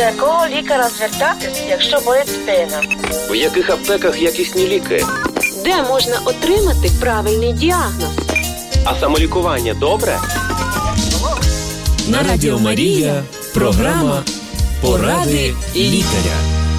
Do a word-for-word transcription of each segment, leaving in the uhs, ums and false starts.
якого лікаря звертатись, якщо болить спина? В яких аптеках якісні ліки? Де можна отримати правильний діагноз? А самолікування добре? На Радіо Марія програма «Поради лікаря».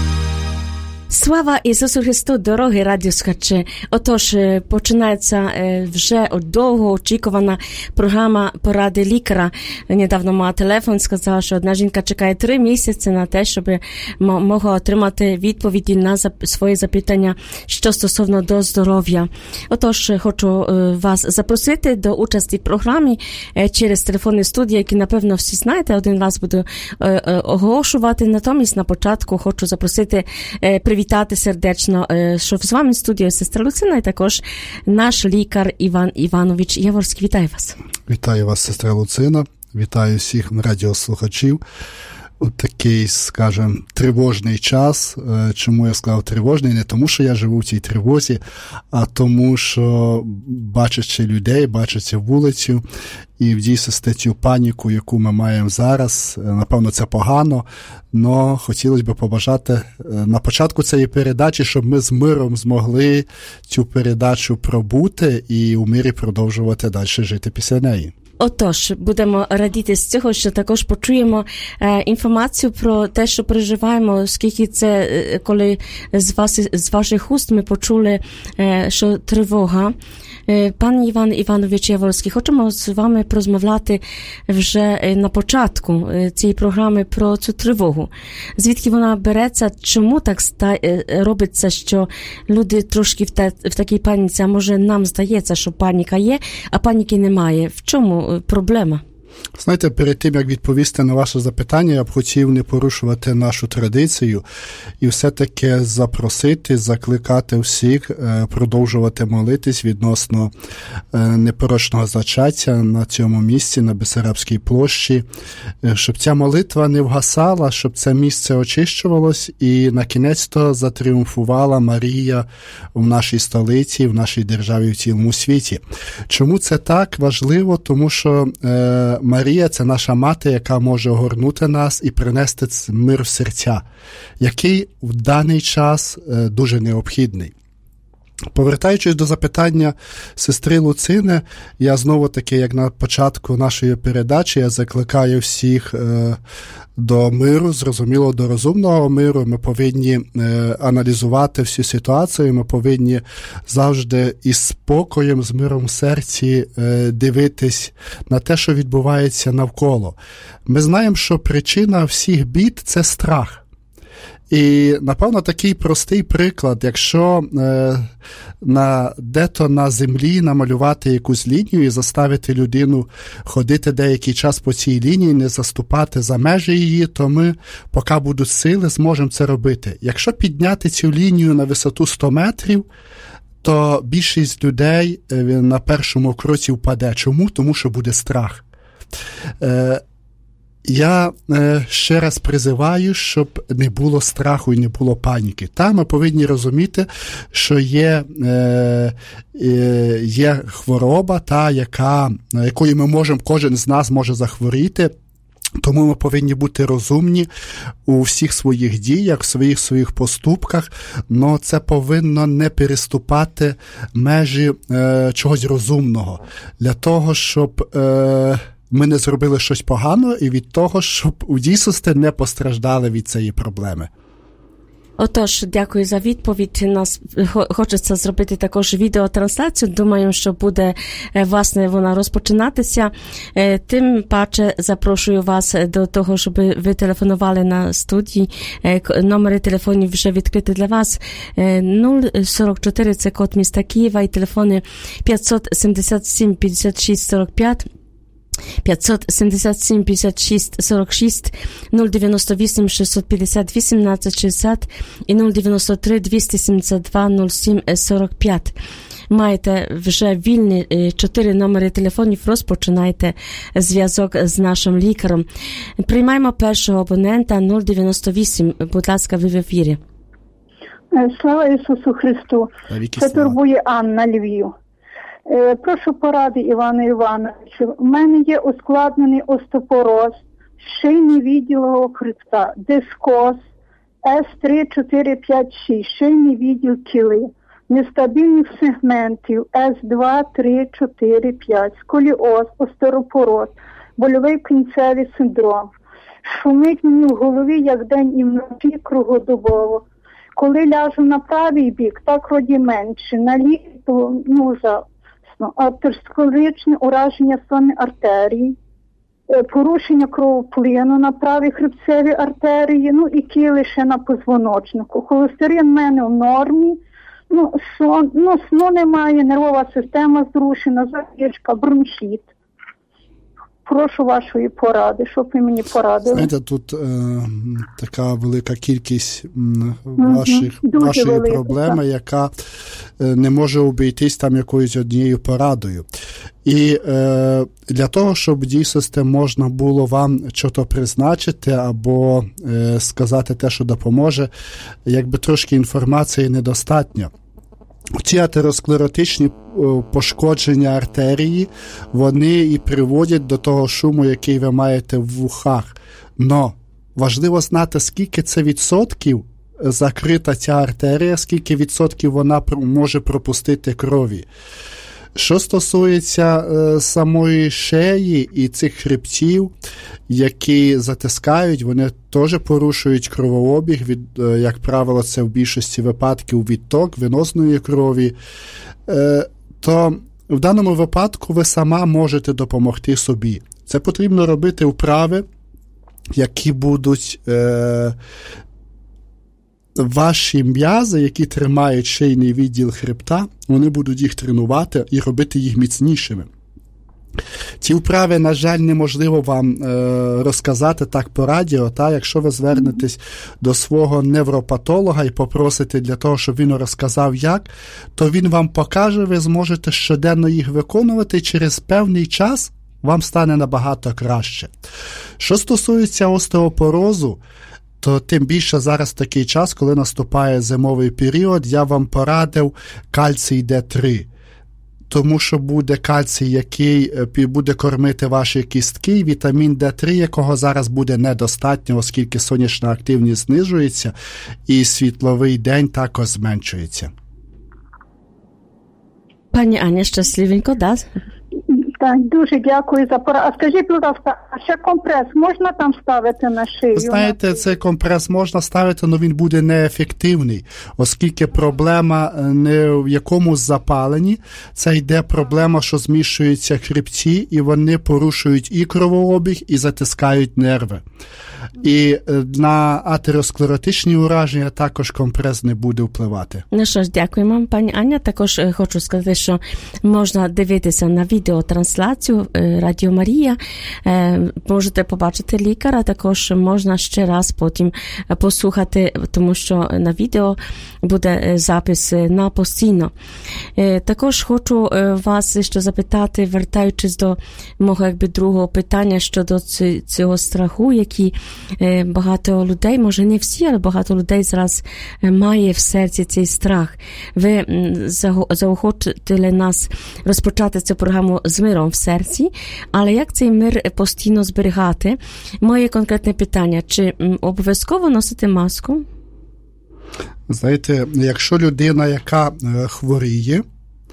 Слава Ісусу Христу, дорогі радіослухачі. Отож, починається вже довго очікувана програма «Поради лікаря». Недавно мала телефон, сказала, що одна жінка чекає три місяці на те, щоб могла отримати відповіді на свої запитання, що стосовно до здоров'я. Отож, хочу вас запросити до участі в програмі через телефонні студії, які, напевно, всі знаєте. Один раз буду оголошувати. Натомість, на початку хочу запросити привітати Вітати сердечно, що з вами в студії сестра Луцина і також наш лікар Іван Іванович Яворський. Вітаю вас. Вітаю вас, сестра Луцина. Вітаю всіх радіослухачів. У такий, скажімо, тривожний час. Чому я сказав тривожний? Не тому, що я живу в цій тривозі, а тому, що бачачи людей, бачачи вулицю і в дійсності цю паніку, яку ми маємо зараз, напевно, це погано, але хотілося б побажати на початку цієї передачі, щоб ми з миром змогли цю передачу пробути і у мирі продовжувати далі жити після неї. Отож, будемо радіти з цього, що також почуємо е, інформацію про те, що переживаємо, оскільки це, е, коли з, вас, з ваших уст ми почули, е, що тривога. Е, пан Іван Іванович Яворський, хочемо з вами порозмовляти вже на початку цієї програми про цю тривогу. Звідки вона береться, чому так ста, е, робиться, що люди трошки в, та, в такій паніці, а може нам здається, що паніка є, а паніки немає. В чому проблема? Знаєте, перед тим, як відповісти на ваше запитання, я б хотів не порушувати нашу традицію і все-таки запросити, закликати всіх продовжувати молитись відносно непорочного зачаття на цьому місці, на Бессарабській площі, щоб ця молитва не вгасала, щоб це місце очищувалось і на кінець-то затріумфувала Марія в нашій столиці, в нашій державі, в цілому світі. Чому це так важливо? Тому що е, Марія – це наша мати, яка може огорнути нас і принести мир в серця, який в даний час дуже необхідний. Повертаючись до запитання сестри Луцини, я знову-таки, як на початку нашої передачі, я закликаю всіх е, до миру, зрозуміло, до розумного миру. Ми повинні е, аналізувати всю ситуацію, ми повинні завжди із спокоєм, з миром в серці е, дивитись на те, що відбувається навколо. Ми знаємо, що причина всіх бід – це страх. І, напевно, такий простий приклад, якщо е, на, де-то на землі намалювати якусь лінію і заставити людину ходити деякий час по цій лінії, не заступати за межі її, то ми, поки будуть сили, зможемо це робити. Якщо підняти цю лінію на висоту сто метрів, то більшість людей е, на першому кроці впаде. Чому? Тому що буде страх. Е, Я е, ще раз призиваю, щоб не було страху і не було паніки. Та ми повинні розуміти, що є, е, е, є хвороба, та, яка, якою ми можемо, кожен з нас може захворіти. Тому ми повинні бути розумні у всіх своїх діях, в своїх своїх поступках, але це повинно не переступати межі е, чогось розумного. Для того, щоб Е, ми не зробили щось погано і від того, щоб у дійсності не постраждали від цієї проблеми. Отож, дякую за відповідь. Нас хочеться зробити також відеотрансляцію. Думаю, що буде, власне, вона розпочинатися. Тим паче запрошую вас до того, щоб ви телефонували на студії. Номери телефонів вже відкриті для вас. нуль сорок чотири – це код міста Києва і телефони п'ятсот сімдесят сім п'ятдесят шість сорок п'ять. п'ятсот сімдесят сім п'ятдесят шість сорок шість, нуль дев'яносто вісім шістсот п'ятдесят вісімнадцять шістдесят і нуль дев'яносто три двісті сімдесят два нуль сім сорок п'ять. Маєте вже вільні чотири номери телефонів, розпочинайте зв'язок з нашим лікарем. Приймаємо першого абонента нуль дев'яносто вісім. Будь ласка, ви в ефірі. Слава Ісусу Христу. Це турбує Анна, Львів. Прошу поради, Івану Івановичу. У мене є ускладнений остеопороз, шийний відділ хребта, дискоз, С три, чотири, п'ять, шість, шийний відділ кіли, нестабільних сегментів, С два, три, чотири, п'ять, сколіоз, остеопороз, больовий кінцевий синдром. Шумить мені в голові, як день і вночі, круглодобово. Коли ляжу на правий бік, так вроді менше, на лівий, то ну, ужасно. Атеросклеричне ураження сонної артерії, порушення кровоплину на правій хребцевій артерії, ну і кіли ще на позвоночнику. Холестерин в мене в нормі, ну, сон, ну сну немає, нервова система зрушена, запічка, бронхіт. Прошу вашої поради, щоб ви мені порадили. Знаєте, тут е, така велика кількість м, ваших, угу. вашої велика, проблеми, так. яка е, не може обійтись там якоюсь однією порадою. І е, для того, щоб дійсно можна було вам що-то призначити або е, сказати те, що допоможе, якби трошки інформації недостатньо. Ці атеросклеротичні пошкодження артерії, вони і приводять до того шуму, який ви маєте в вухах. Но важливо знати, скільки це відсотків закрита ця артерія, скільки відсотків вона може пропустити крові. Що стосується е, самої шеї і цих хребтів, які затискають, вони теж порушують кровообіг, від, е, як правило, це в більшості випадків відток венозної крові, е, то в даному випадку ви сама можете допомогти собі. Це потрібно робити вправи, які будуть... Е, ваші м'язи, які тримають шийний відділ хребта, вони будуть їх тренувати і робити їх міцнішими. Ці вправи, на жаль, неможливо вам е, розказати так по радіо, та якщо ви звернетесь до свого невропатолога і попросите для того, щоб він розказав як, то він вам покаже, ви зможете щоденно їх виконувати, і через певний час вам стане набагато краще. Що стосується остеопорозу, то тим більше зараз такий час, коли наступає зимовий період, я вам порадив кальцій Д три. Тому що буде кальцій, який буде кормити ваші кістки, і вітамін Д три, якого зараз буде недостатньо, оскільки сонячна активність знижується, і світловий день також зменшується. Пані Аня, щасливенько, да? Так, дуже дякую за пораду. А скажіть, будь ласка, а ще компрес можна там ставити на шию? Знаєте, цей компрес можна ставити, але він буде неефективний, оскільки проблема не в якомусь запаленні, це йде проблема, що зміщуються хребці, і вони порушують і кровообіг, і затискають нерви. І на атеросклеротичні ураження також компрес не буде впливати. Ну що ж, дякуємо, пані Аня. Також хочу сказати, що можна дивитися на відеотрансляцію Радіо Марія. Можете побачити лікаря, також можна ще раз потім послухати, тому що на відео буде запис на постійно. Також хочу вас ще запитати, вертаючись до мого якби другого питання щодо цього страху, який багато людей, може не всі, але багато людей зараз має в серці цей страх. Ви заохотили нас розпочати цю програму з миром в серці, але як цей мир постійно зберігати? Моє конкретне питання, чи обов'язково носити маску? Знаєте, якщо людина, яка хворіє,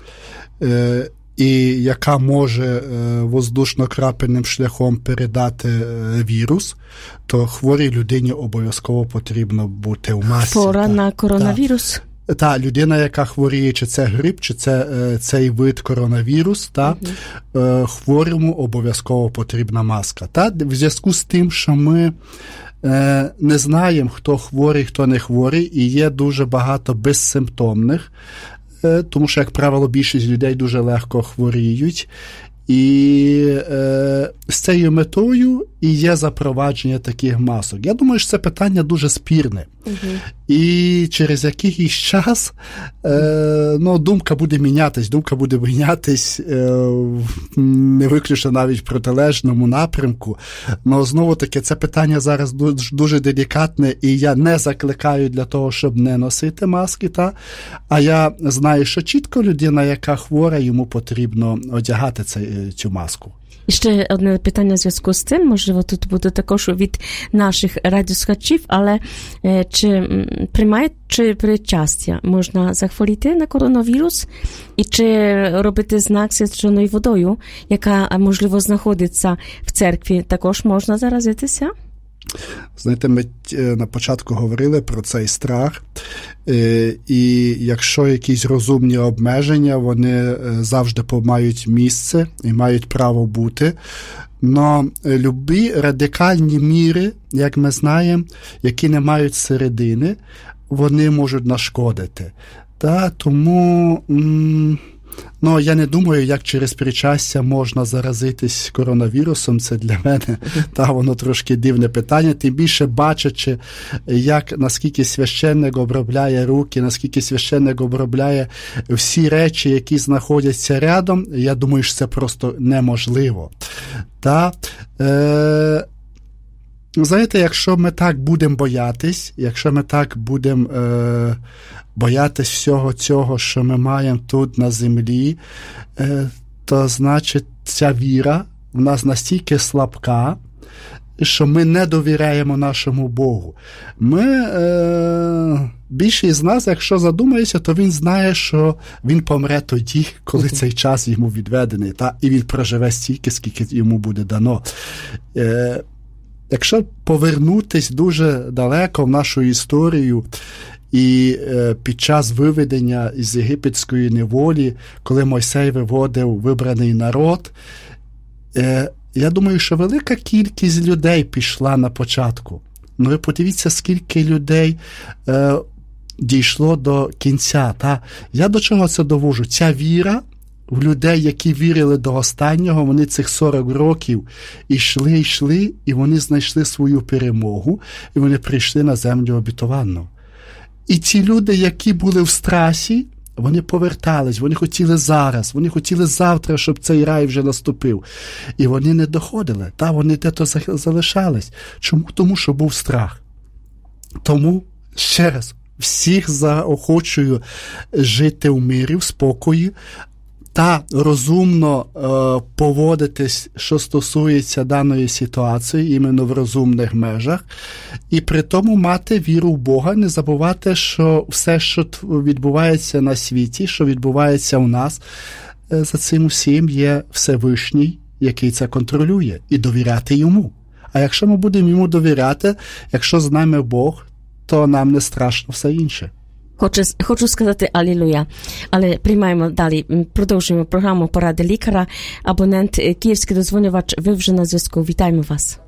і яка може воздушно-крапельним шляхом передати вірус, то хворій людині обов'язково потрібно бути в масці. Хвора на коронавірус? Так, та, людина, яка хворіє, чи це грип, чи це цей вид коронавірус, та, угу. хворому обов'язково потрібна маска. Та, в зв'язку з тим, що ми е, не знаємо, хто хворий, хто не хворий, і є дуже багато безсимптомних, тому що, як правило, більшість людей дуже легко хворіють. І е, з цією метою і є запровадження таких масок. Я думаю, що це питання дуже спірне. Угу. І через якийсь час е, ну, думка буде мінятись. Думка буде мінятись е, не виключно навіть в протилежному напрямку. Але знову-таки це питання зараз дуже, дуже делікатне, і я не закликаю для того, щоб не носити маски. Та? А я знаю, що чітко людина, яка хвора, йому потрібно одягати цей, цю маску. І ще одне питання в зв'язку з цим, можливо, тут буде також від наших радіослухачів, але е, чи приймають, чи причастя можна захворіти на коронавірус? І чи робити знак свяченою водою, яка, можливо, знаходиться в церкві, також можна заразитися? Знаєте, ми на початку говорили про цей страх, і якщо якісь розумні обмеження, вони завжди мають місце і мають право бути. Но любі радикальні міри, як ми знаємо, які не мають середини, вони можуть нашкодити. Та, тому... М- Ну, я не думаю, як через причастя можна заразитись коронавірусом. Це для мене, та, воно трошки дивне питання. Тим більше бачачи, як, наскільки священник обробляє руки, наскільки священник обробляє всі речі, які знаходяться рядом, я думаю, що це просто неможливо. Та, е- знаєте, якщо ми так будемо боятись, якщо ми так будемо е- боятись всього цього, що ми маємо тут на землі, е- то, значить, ця віра в нас настільки слабка, що ми не довіряємо нашому Богу. Ми, е- більшість з нас, якщо задумається, то він знає, що він помре тоді, коли цей час йому відведений, та? І він проживе стільки, скільки йому буде дано. Е- Якщо повернутись дуже далеко в нашу історію і е, під час виведення із єгипетської неволі, коли Мойсей виводив вибраний народ, е, я думаю, що велика кількість людей пішла на початку. Ну ви подивіться, скільки людей е, дійшло до кінця. Та? Я до чого це довожу? Ця віра в людей, які вірили до останнього, вони цих сорок років ішли, йшли, і вони знайшли свою перемогу, і вони прийшли на землю обітовану. І ці люди, які були в страсі, вони повертались, вони хотіли зараз, вони хотіли завтра, щоб цей рай вже наступив. І вони не доходили, та вони де-то залишались. Чому? Тому що був страх. Тому, ще раз, всіх заохочую жити в мирі, в спокої, та розумно е, поводитись, що стосується даної ситуації, іменно в розумних межах, і при тому мати віру в Бога, не забувати, що все, що відбувається на світі, що відбувається у нас, е, за цим усім є Всевишній, який це контролює, і довіряти йому. А якщо ми будемо йому довіряти, якщо з нами Бог, то нам не страшно все інше. Хочу, хочу сказати алілуя, але приймаємо далі, продовжуємо програму «Поради лікаря». Абонент київський дозвонювач, ви вже на зв'язку. Вітаємо вас.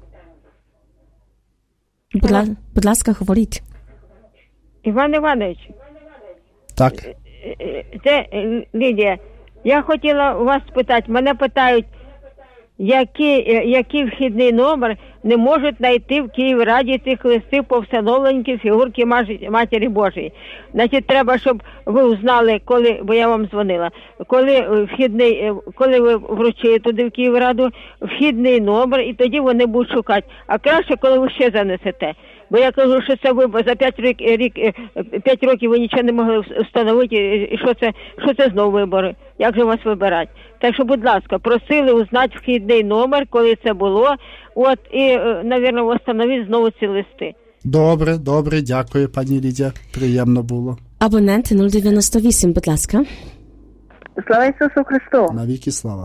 Будь, ла, будь ласка, говоріть. Іван Іванович. Так. Це Лідія. Я хотіла у вас спитати, мене питають, який, який вхідний номер не можуть знайти в Київраді цих листів по встановленню фігурки Матері Божої. Значить, треба, щоб ви узнали, коли, бо я вам дзвонила, коли вхідний, коли ви вручили туди в Київраду, вхідний номер, і тоді вони будуть шукати. А краще, коли ви ще занесете. Бо я кажу, що це ви за п'ять років, рік, п'ять років ви нічого не могли встановити, і що це, що це знову вибори. Як же вас вибирати? Так що, будь ласка, просили узнати вхідний номер, коли це було, от, і, навірно, встановити знову ці листи. Добре, добре, дякую, пані Лідія, приємно було. Абонент нуль дев'яносто вісім, будь ласка. Слава Ісусу Христу. Навіки слава.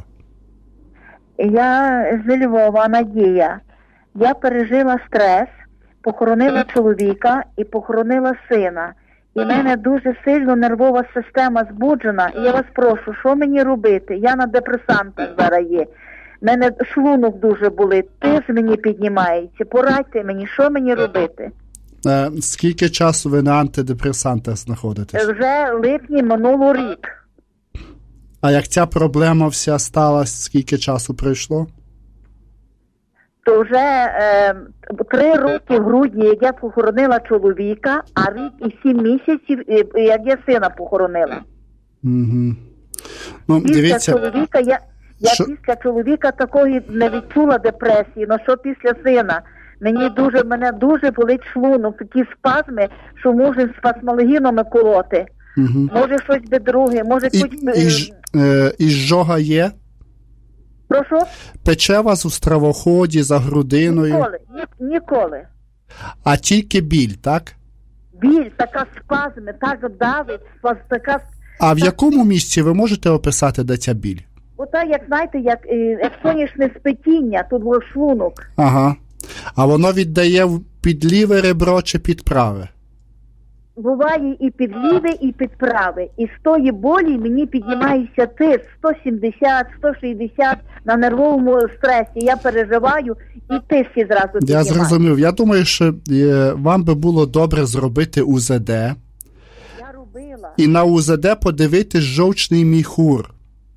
Я з Львова, Надія. Я пережила стрес, похоронила чоловіка і похоронила сина. І в мене дуже сильно нервова система збуджена. І я вас прошу, що мені робити? Я на депресантах зараз є. В мене шлунок дуже болить, тиск мені піднімається. Порадьте мені, що мені робити? Е, скільки часу ви на антидепресантах знаходитесь? Вже липні минулого рік. А як ця проблема вся сталася, скільки часу пройшло? То вже е, три роки в грудні, як я похоронила чоловіка, а рік і сім місяців, як я сина похоронила. Угу. Ну, після дивіться, чоловіка, я, я що... після чоловіка такої не відчула депресії, але що після сина? Мені дуже, мене дуже болить шлунок, такі спазми, що може спазмалгінами колоти. Угу. Може щось би друге, може... І, хоч... і, ж, е, і жога є? Прошу? Пече вас у стравоході, за грудиною? Ніколи, ні, ніколи. А тільки біль, так? Біль, така спазми, так давить, спаз, така... А в якому місці ви можете описати, де ця біль? Ота, як, знаєте, як, як сонячне спитіння, тут був шлунок. Ага. А воно віддає під ліве ребро чи під праве? Буває і під ліве, і під праве. І з тої болі мені піднімається тиск сто сімдесят, сто шістдесят на нервовому стресі. Я переживаю і тиск зразу піднімаю. Я зрозумів. Я думаю, що е, вам би було добре зробити У З Д. Я робила. І на У З Д подивитись жовчний міхур.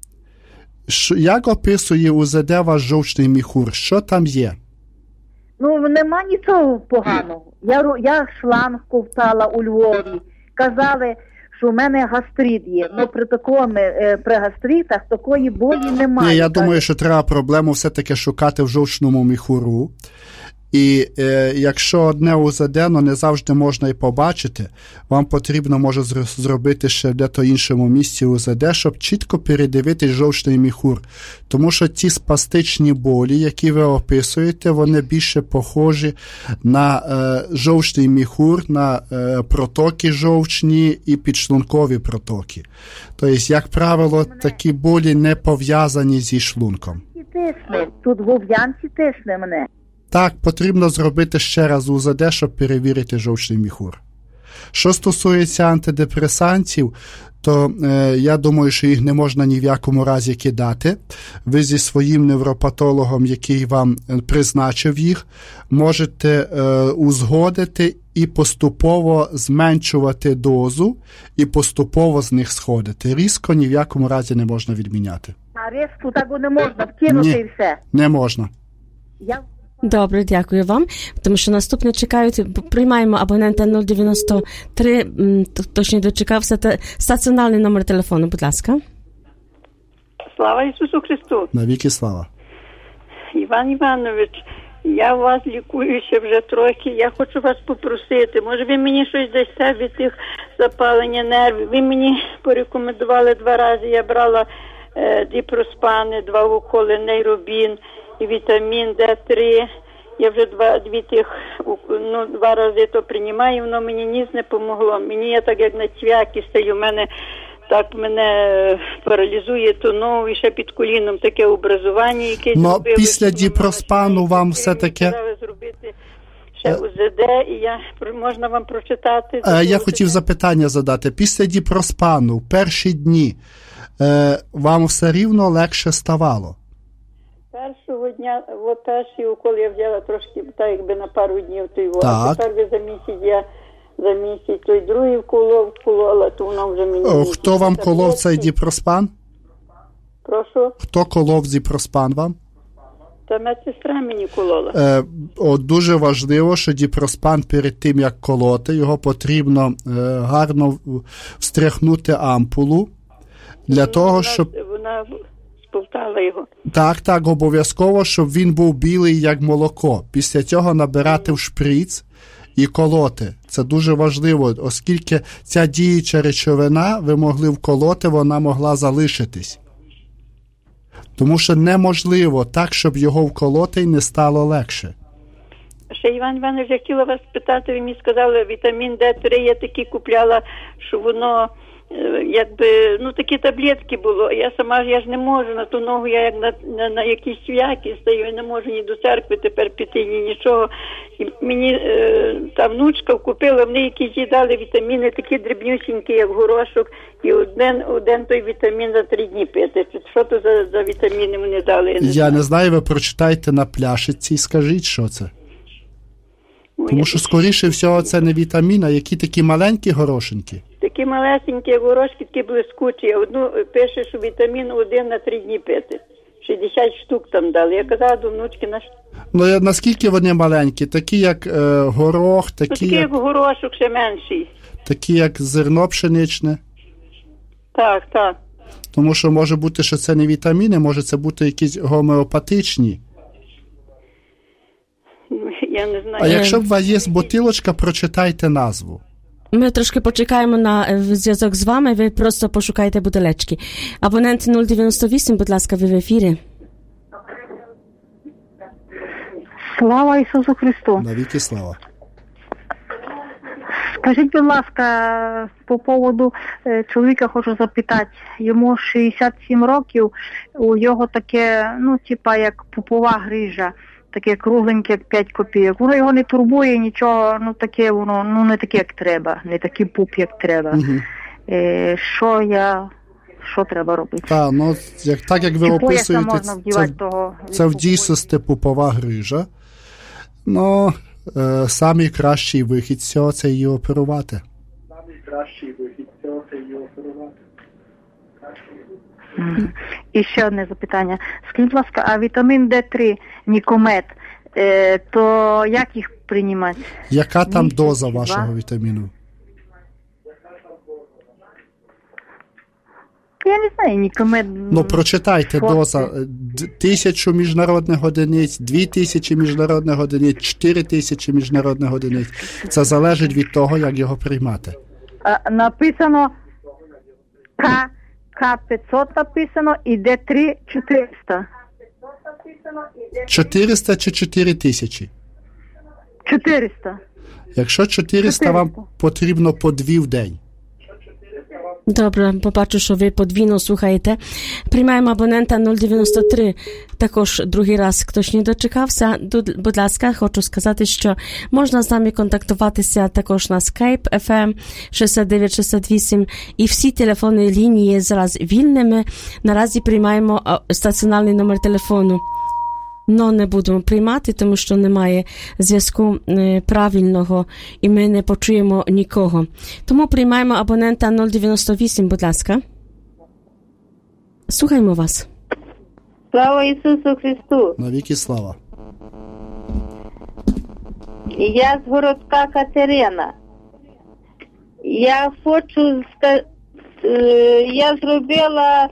Ш, як описує У З Д ваш жовчний міхур? Що там є? Ну, нема нічого поганого. Я, я шланг ковтала у Львові. Казали, що в мене гастрит є. Ну, при такому, при гастритах такої болі немає. Ні, я думаю, що треба проблему все-таки шукати в жовчному міхуру. І е, якщо одне У З Д, ну, не завжди можна і побачити, вам потрібно, може, зробити ще де-то іншому місці У З Д, щоб чітко передивитись жовчний міхур. Тому що ті спастичні болі, які ви описуєте, вони більше похожі на е, жовчний міхур, на е, протоки жовчні і підшлункові протоки. Тобто, як правило, такі болі не пов'язані зі шлунком. Тисне. Тут в Ов'янці тисне мене. Так, потрібно зробити ще раз У З Д, щоб перевірити жовчний міхур. Що стосується антидепресантів, то е, я думаю, що їх не можна ні в якому разі кидати. Ви зі своїм невропатологом, який вам призначив їх, можете е, узгодити і поступово зменшувати дозу, і поступово з них сходити. Різко ні в якому разі не можна відміняти. А різко так не можна, вкинути і все. Не можна. Я... Добре, дякую вам, тому що наступне чекають, приймаємо абонента нуль дев'яносто три, точно дочекався, стаціонарний номер телефону, будь ласка. Слава Ісусу Христу. Навіки слава. Іван Іванович, я у вас лікуюся вже трохи, я хочу вас попросити, може ви мені щось дасте від тих запалення нервів. Ви мені порекомендували два рази, я брала е, діпроспани, два уколи, нейробін і вітамін Д три. Я вже два, дві тих, ну, два рази то приймаю, воно мені ніс не помогло. Мені я так як на цвякі стою, мене так мене паралізує то ногу і ще під коліном таке образування, яке Но зробили. Після діпроспану вам все-таки... зробити ще У З Д, і я, можна вам прочитати? Е, я хотів запитання задати. Після діпроспану, в перші дні, е, вам все рівно легше ставало? Першого дня, от перший укол я взяла трошки, так якби на пару днів той вод. А тепер ви за місяць, я за місяць той другий вколов, вколола, то воно вже мені... О, хто вам колов цей діпроспан? Прошу? Хто колов діпроспан вам? Та медсестра мені колола. Е, о, дуже важливо, що діпроспан перед тим, як колоти, його потрібно е, гарно встряхнути ампулу, для ну, того, вона, щоб... Вона сповтала його. Так, так, обов'язково, щоб він був білий, як молоко. Після цього набирати в шприц і колоти. Це дуже важливо, оскільки ця діюча речовина, ви могли вколоти, вона могла залишитись. Тому що неможливо так, щоб його вколоти і не стало легше. Ще, Іван Іванович, я хотіла вас спитати, ви мені сказали, вітамін Д три я такі купляла, що воно, якби, ну такі таблетки було. Я сама ж, я ж не можу на ту ногу, я як на, на, на якісь свяки стою, я не можу ні до церкви тепер піти, ні нічого. І мені е, та внучка купила, вони якісь їй дали вітаміни, такі дрібнюсінькі, як горошок, і один, один той вітамін за три дні пити. Що то за, за вітаміни вони дали? Я не, я знаю. не знаю, ви прочитайте на пляшиці і скажіть, що це. Тому що, скоріше всього, це не вітамін, а які такі маленькі горошинки. Такі малесенькі горошки, такі блискучі. Одну пише, що вітамін один на три дні пити. шістдесят штук там дали. Я казала до внучки, на ну, наскільки вони маленькі? Такі, як е, горох, такі, ну, такі як... як горошок, ще менший. Такі, як зерно пшеничне? Так, так. Тому що може бути, що це не вітаміни, може це бути якісь гомеопатичні. Я не знаю. А якщо б у вас є бутилочка, прочитайте назву. Ми трошки почекаємо на зв'язок з вами, ви просто пошукайте бутилечки. Абонент нуль дев'яносто вісім, будь ласка, ви в ефірі. Слава Ісусу Христу. Навіки слава. Скажіть, будь ласка, по поводу е, чоловіка хочу запитати. Йому шістдесят сім років, у його таке, ну, типа, як пупова грижа, таке кругленьке, як п'ять копійок. Воно його не турбує, нічого, ну, таке воно, ну, не таке, як треба, не такий пуп, як треба. Угу. Е, що я, що треба робити? Так, ну, як, так, як ви Чи описуєте, можна вдівати це, того це в дійсності пупова грижа. Ну, е, самий кращий вихід з цього – це її оперувати. Самий кращий вихід з цього – це її оперувати. Mm. І ще одне запитання. Скажіть, будь ласка, а вітамін Д три, Нікомет, е, то як їх приймати? Яка там Місяць, доза два? вашого вітаміну? Я не знаю, Нікомет... Ну, прочитайте Форте. доза. Тисячу міжнародних одиниць, дві тисячі міжнародних одиниць, чотири тисячі міжнародних одиниць. Це залежить від того, як його приймати. А, написано К, К п'ятсот написано і Д три чотириста. чотириста чи чотири тисячі? чотириста. Якщо чотириста, вам потрібно по дві в день. Добре, побачу, що ви подвійно слухаєте. Приймаємо абонента нуль дев'яносто три. Також другий раз хтось не дочекався. Будь ласка, хочу сказати, що можна з нами контактуватися також на Skype еф ем шістдесят дев'ять шістдесят вісім. І всі телефонні лінії зараз вільними. Наразі приймаємо стаціонарний номер телефону. Но не будемо приймати, тому що немає зв'язку е, правильного і ми не почуємо нікого. Тому приймаємо абонента нуль дев'яносто вісім, будь ласка. Слухаємо вас. Слава Ісусу Христу! Навіки слава. Я з городка Катерина. Я хочу сказати, я зробила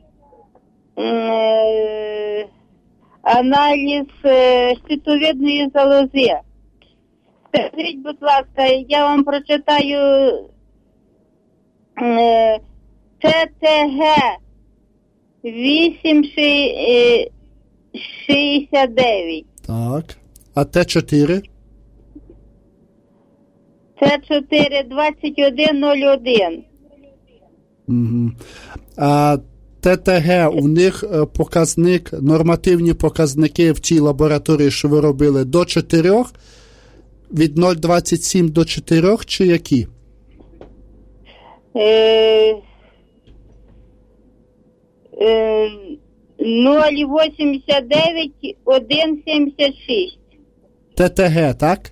е, аналіз щитовидної залози. Скажіть, будь ласка, я вам прочитаю е, Т Т Г вісім шістдесят дев'ять. Так. А Т чотири? Т чотири двадцять один нуль один. Угу. А Т Т Г, у них показник, нормативні показники в тій лабораторії, що ви робили, до чотирьох, від нуль двадцять сім до чотирьох, чи які? Е, е, нуль вісімдесят дев'ять один сімдесят шість. Т Т Г, так?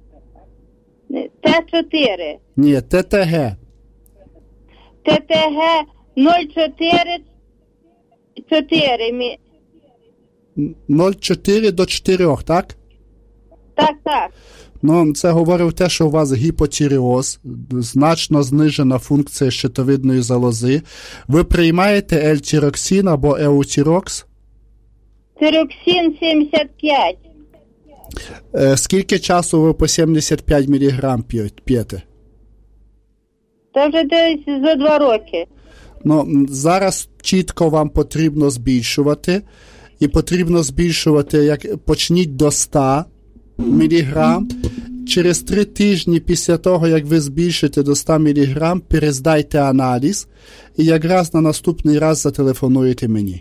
Т чотири. Ні, Т Т Г. Т Т Г нуль чотири чотири. нуль чотири до чотирьох, так? Так, так. Ну, це говорив те, що у вас гіпотіреоз, значно знижена функція щитовидної залози. Ви приймаєте ельтіроксин або еутірокс? Тироксин сімдесят п'ять. Е, скільки часу ви по сімдесят п'ять міліграм п'єте? Це вже десь за два роки. Ну, зараз чітко вам потрібно збільшувати. І потрібно збільшувати, як почніть до ста міліграм. Через три тижні після того, як ви збільшите до ста міліграм, перездайте аналіз. І якраз на наступний раз зателефонуєте мені.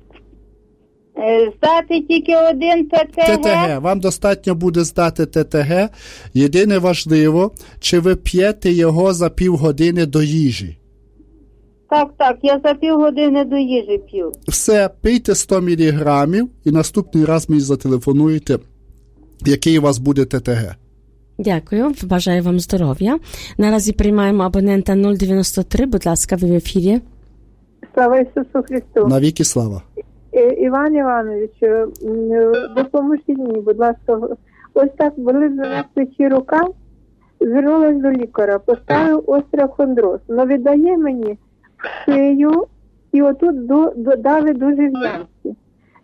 Здати тільки один Т Т Г? Т Т Г. Вам достатньо буде здати Т Т Г. Єдине важливо, чи ви п'єте його за півгодини до їжі. Так, так, я за півгодини до їжі п'ю. Все, пийте сто міліграмів і наступний раз мені зателефонуєте, який у вас буде Т Т Г. Дякую, бажаю вам здоров'я. Наразі приймаємо абонента нуль дев'яносто три, будь ласка, ви в ефірі. Слава Ісусу Христу. Навіки слава. Іван Іванович, допоможіть мені, будь ласка. Ось так болить на плечі рука, звернулась до лікаря, поставив остеохондроз. Но віддає мені шию і отут до, до, дали дуже в'ямці.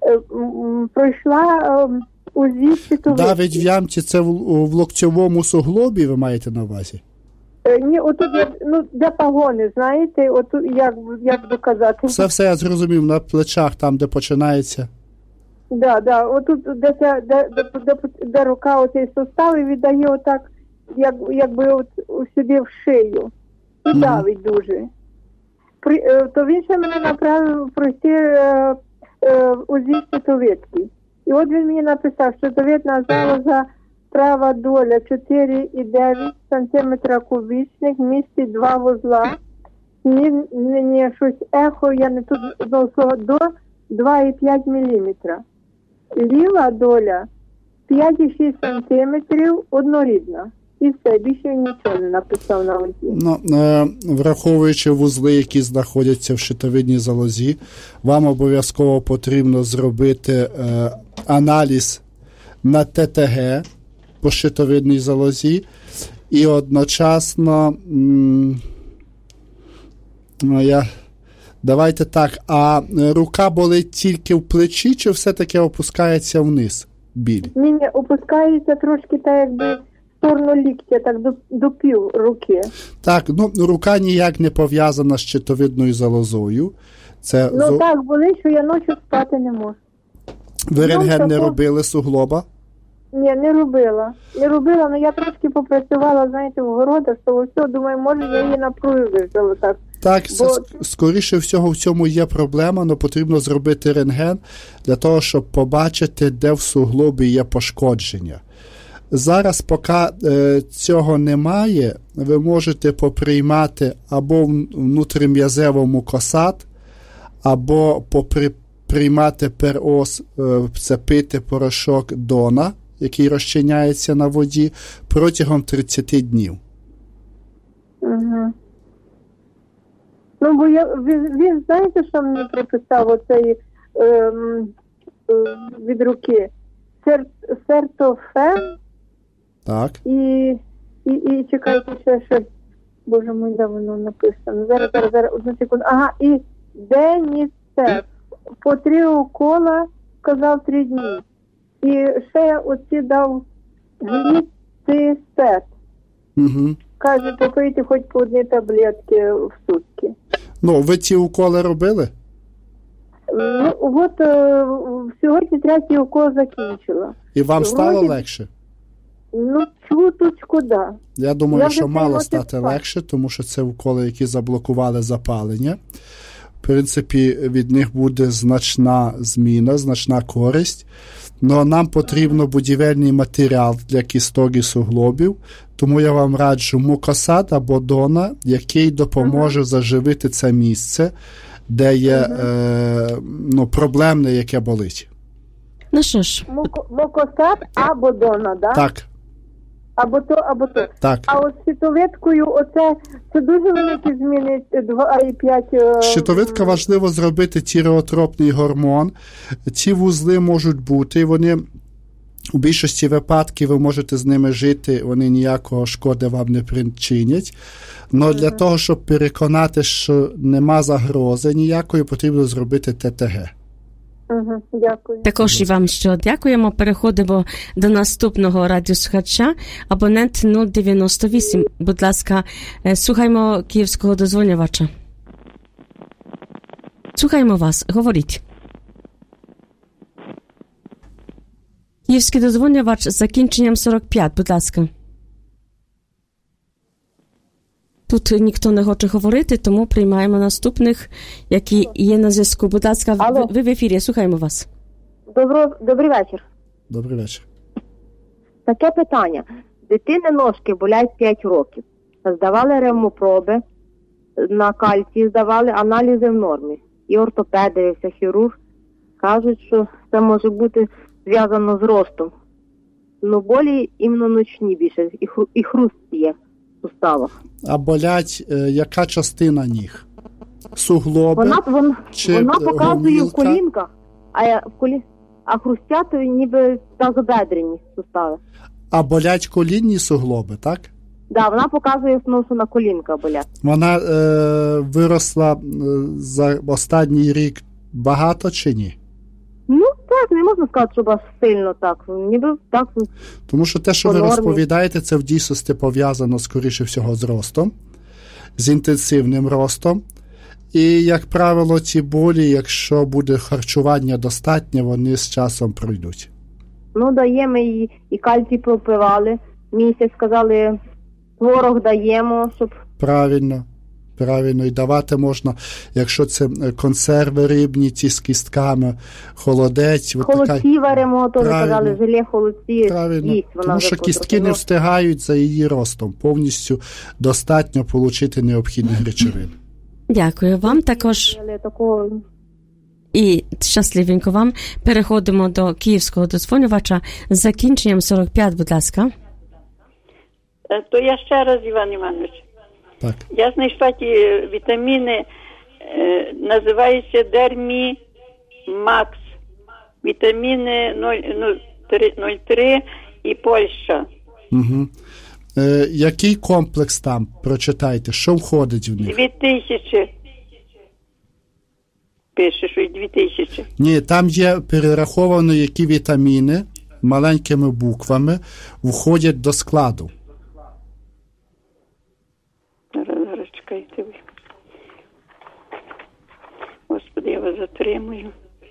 Пройшла УЗІ щитовидки. Давить в ямці, це в, в локтьовому суглобі ви маєте на увазі? Ні, отут, ну, де пагони, знаєте, отут, як, як доказати? Все, все, я зрозумів, на плечах, там, де починається. Да, да, отут, де, де, де, де, де рука, оцей сустав, і віддає отак, як, якби от сюди в шию. І mm-hmm. давить дуже. При, то він ще мене направив пройти е, е, УЗІ щитовидки. І от він мені написав, що щитовидна залоза права доля чотири і дев'ять сантиметра кубічних, містить два вузла. Мені, мені щось ехо, я не тут одного слова, до два і п'ять міліметра. Ліва доля п'ять і шість сантиметрів однорідна. І все, більше нічого не написав на УЗІ. Ну, е, враховуючи вузли, які знаходяться в щитовидній залозі, вам обов'язково потрібно зробити е, аналіз на ТТГ по щитовидній залозі і одночасно м, ну, я, давайте так, а рука болить тільки в плечі чи все-таки опускається вниз біль? Ні, ні, опускається трошки так якби сторону ліктя, так до, до пів руки. Так, ну рука ніяк не пов'язана з щитовидною залозою. Це ну зо... так, болить, що я ночі спати не можу. Ви ну, рентген тако... не тако... робили суглоба? Ні, не робила. Не робила, але я трошки попрацювала, знаєте, в городах, то все, думаю, може я її напрую вижила так. Так, Бо... скоріше всього в цьому є проблема, але потрібно зробити рентген для того, щоб побачити, де в суглобі є пошкодження. Зараз, поки е, цього немає, ви можете поприймати або внутрім'язевому косат, або поприймати перос, е, це пити порошок Дона, який розчиняється на воді, протягом тридцять днів. Угу. Ну, бо я, він, він знаєте, що мені приписав оцей е, е, від руки? Сер, сертофен. Так. І, і, і чекайте ще щось. Боже мій, де воно написано. Зараз, зараз, зараз, одну секунду. Ага, і Деніцеф. По три укола, сказав, три дні. І ще оці дав гліцисет. Угу. Каже, попийте хоч по одній таблетки в сутки. Ну, ви ці уколи робили? Ну, от е, сьогодні третій укол закінчила. І вам Вроді... стало легше? Ну, чуточку, да. Я думаю, Я що мало стати спати. легше, тому що це уколи, які заблокували запалення. В принципі, від них буде значна зміна, значна користь. Но нам потрібно будівельний матеріал для кісток і суглобів, тому я вам раджу мукосад або Дона, який допоможе ага. заживити це місце, де є ага. е, ну, проблемне, яке болить. Ну що ж. Мукосад або Дона, да? Так. Або то, або то. Так. А от щитовидкою, оце, це дуже великі зміни два і п'ять... Щитовидка важливо зробити тіреотропний гормон. Ці вузли можуть бути, вони у більшості випадків ви можете з ними жити, вони ніякого шкоди вам не причинять. Но для uh-huh. того, щоб переконати, що нема загрози ніякої, потрібно зробити ТТГ. Угу, дякую. Також і вам що дякуємо. Переходимо до наступного радіослухача. Абонент нуль дев'яносто вісім. Будь ласка, слухаймо київського дозвонювача. Слухаймо вас. Говоріть. Київський дозвонювач з закінченням сорок п'ять. Будь ласка. Тут ніхто не хоче говорити, тому приймаємо наступних, які є на зв'язку. Будь ласка, ви, ви в ефірі, слухаємо вас. Добро, добрий вечір. Добрий вечір. Таке питання. Дитини ножки болять п'ять років. Здавали ревмопроби, на кальцій здавали, аналізи в нормі. І ортопед дивився, хірург. Кажуть, що це може бути зв'язано з ростом. Ну, болі іменно ночні більше, і, хру, і хруст є. Суставах. А болять е, яка частина ніг? Суглоби? Вона, вона, чи вона показує гомілка? в колінках, а, в колі... а хрустять ніби тазобедрені сустави. А болять колінні суглоби, так? Так, да, вона показує, що на колінка болять. Вона е, виросла е, за останній рік багато чи ні? Ну, так, не можна сказати, що вас сильно так. Ніби так. Тому що те, що ви розповідаєте, це в дійсності пов'язано, скоріше всього, з ростом, з інтенсивним ростом. І, як правило, ці болі, якщо буде харчування достатньо, вони з часом пройдуть. Ну, даємо і, і кальцій пропивали. Місяць сказали, творог даємо, щоб... Правильно. Правильно, і давати можна, якщо це консерви рибні, ті з кістками, холодець. Холодці така... варимо, теж казали, желе холодці. Правильно, їсть, вона тому що кістки не встигають за її ростом. Повністю достатньо отримати необхідних речовин. Дякую вам також. І щасливенько вам. Переходимо до київського додзвонювача з закінченням сорок п'ять, будь ласка. То я ще раз, Іван Іванович. Так. Я знайшла ті вітаміни, е, називаються Дермі Макс. Вітаміни нуль три і Польща. Угу. Е, який комплекс там? Прочитайте, що входить в них? Дві тисячі. Пише, що й дві тисячі. Ні, там є перераховано, які вітаміни маленькими буквами входять до складу. Чекайте ви. Господи, я вас затримую.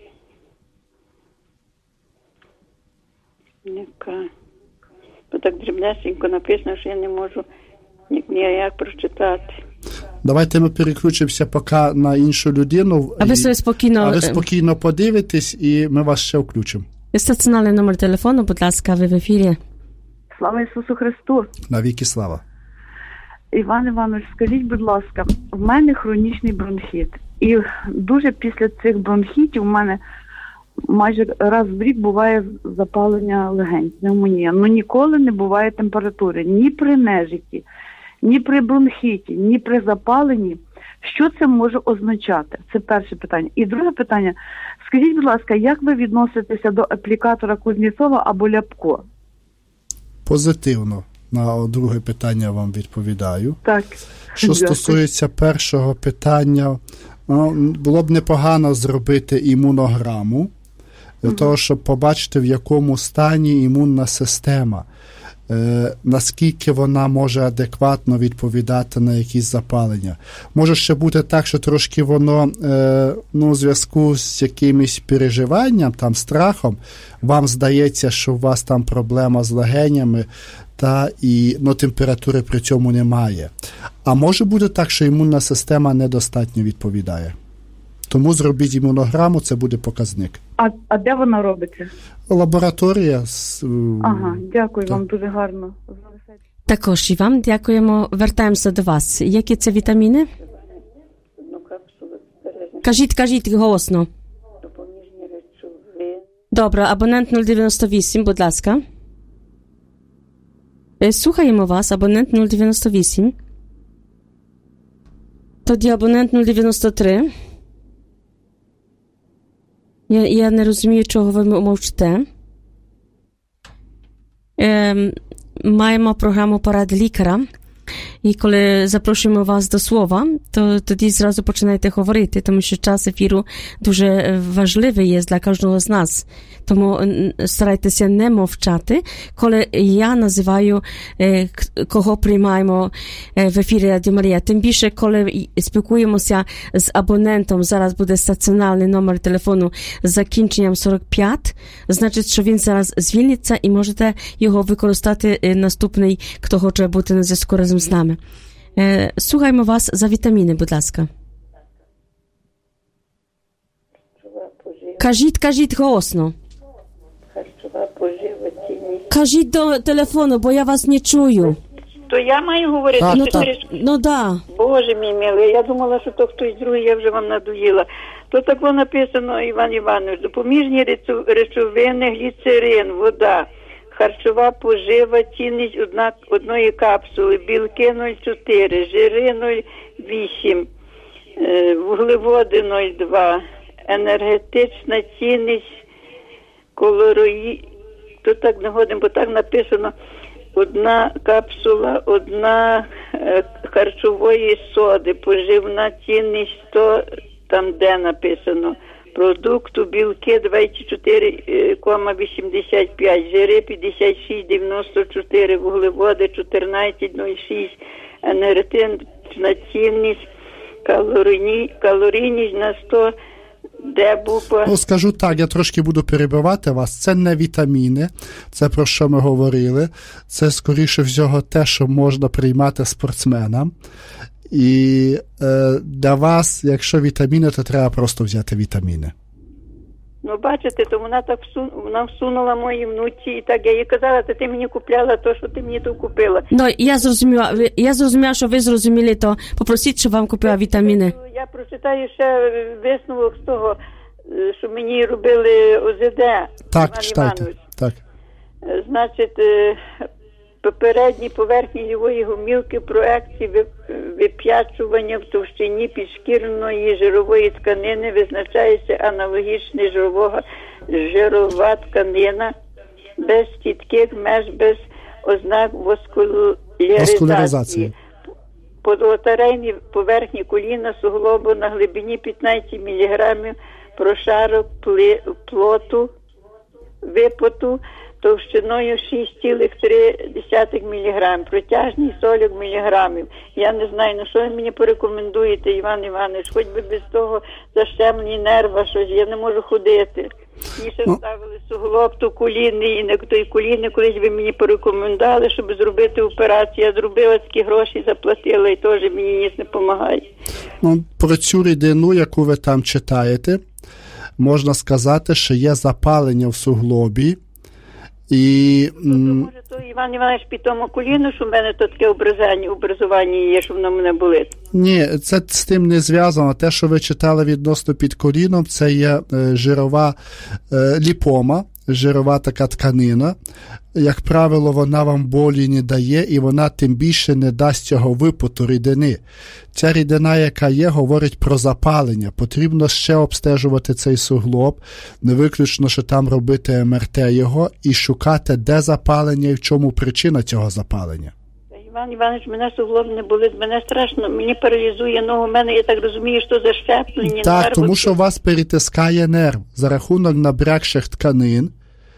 Яка. Бо так дрібнесенько написано, що я не можу ніяк прочитати. Давайте ми переключимося поки на іншу людину. А ви собі спокійно... А ви спокійно подивитесь, і ми вас ще включимо. Стаціонарний номер телефону, будь ласка, ви в ефірі. Слава Ісусу Христу! Навіки слава! Іван Іванович, скажіть, будь ласка, в мене хронічний бронхіт. І дуже після цих бронхітів в мене майже раз в рік буває запалення легень, пневмонія. Ну ніколи не буває температури. Ні при нежиті, ні при бронхіті, ні при запаленні. Що це може означати? Це перше питання. І друге питання. Скажіть, будь ласка, як ви відноситеся до аплікатора Кузнєцова або Ляпко? Позитивно. На друге питання вам відповідаю. Так. Що Дякую. стосується першого питання, ну, було б непогано зробити імунограму, для угу. того, щоб побачити, в якому стані імунна система, е, наскільки вона може адекватно відповідати на якісь запалення. Може ще бути так, що трошки воно, е, ну, у зв'язку з якимось переживанням, там, страхом, вам здається, що у вас там проблема з легенями, та і ну, температури при цьому немає. А може бути так, що імунна система недостатньо відповідає. Тому зробіть імунограму, це буде показник. А, а де вона робиться? Лабораторія. Ага, дякую так. Вам дуже гарно. Також і вам дякуємо. Вертаємося до вас. Які це вітаміни? Кажіть, кажіть голосно. Добре, абонент нуль дев'яносто вісім, будь ласка. Слухаємо вас, абонент нуль дев'яносто вісім. Тоді абонент нуль дев'яносто три. Я, я не розумію, чого ви мовчите. Е, маємо програму «Поради лікаря». І коли запрошуємо вас до слова, то тоді зразу починайте говорити, тому що час ефіру дуже важливий є для кожного з нас. Тому старайтеся не мовчати, коли я називаю, кого приймаємо в ефірі Радіо Марія. Тим більше, коли спілкуємося з абонентом, зараз буде стаціонарний номер телефону з закінченням сорок п'ять, значить, що він зараз звільниться і можете його використати наступний, хто хоче бути на зв'язку разом з нами. Слухаємо вас за вітаміни, будь ласка. Кажіть, кажіть голосно. Кажіть до телефону, бо я вас не чую. То я маю говорити? Так, ну, так. ну да. Боже мій милий, я думала, що то хтось другий, я вже вам надоїла. То так воно написано, Іван Іванович, допоміжні речовини, гліцерин, вода, харчова пожива, цінність одна, одної капсули, білки нуль чотири, жири нуль вісім, вуглеводи нуль два, енергетична цінність, калорії, тут так не годимо, бо так написано, одна капсула, одна е, харчової соди, поживна цінність сто, там де написано, продукту, білки двадцять чотири цілих вісімдесят п'ять, жири п'ятдесят шість цілих дев'яносто чотири, вуглеводи чотирнадцять цілих нуль шість, енергетична цінність калорійні, калорійність на сто, де був... Ну, скажу так, я трошки буду перебивати вас. Це не вітаміни, це про що ми говорили. Це, скоріше всього, те, що можна приймати спортсменам. І е, для вас, якщо вітаміни, то треба просто взяти вітаміни. Ну, бачите, то вона так всун... вона всунула моїй внуці, і так я їй казала, то ти мені купляла то, що ти мені то купила. Ну, я зрозуміла, я зрозуміла, що ви зрозуміли, то попросіть, щоб вам купила вітаміни. Я прочитаю ще висновок з того, що мені робили О З Д. Так, Іван читайте. Іванович. Так. Значить, попередні поверхні лівої гомілки, проекції вип'ячування в товщині підшкірної жирової тканини визначається аналогічна жирового, жирова тканина без чітких меж, без ознак воскуляризації. Воскуляризації. По лотерейній поверхні коліна суглобу на глибині п'ятнадцять міліграмів прошарок плоту, випоту товщиною шість цілих три десятих міліграм, протяжність сорок міліграмів. Я не знаю, ну що ви мені порекомендуєте, Іван Іванович, хоч би без того защемлені нерва щось, я не можу ходити. Мені ще вставили суглоб ту коліни, і на той коліни колись ви мені порекомендували, щоб зробити операцію. Я зробила, такі гроші заплатила, і теж мені ніс не допомагає. Ну, про цю рідину, яку ви там читаєте, можна сказати, що є запалення в суглобі. І, то, то, може, то Іван Іванович під тому коліну, що в мене то таке образування, образування є, що воно мене болить. Ні, це з тим не зв'язано. Те, що ви читали відносно під коліном, це є е, жирова е, ліпома, жирова така тканина. Як правило, вона вам болі не дає, і вона тим більше не дасть цього випоту рідини. Ця рідина, яка є, говорить про запалення. Потрібно ще обстежувати цей суглоб, не виключно, що там робити Ем Ер Те його, і шукати, де запалення і в чому причина цього запалення. Іван Іванович, мене суглоб не болить, мене страшно, мені паралізує ногу, мене, я так розумію, що защеплені. Так, нерви. тому що вас перетискає нерв за рахунок набрякших тканин,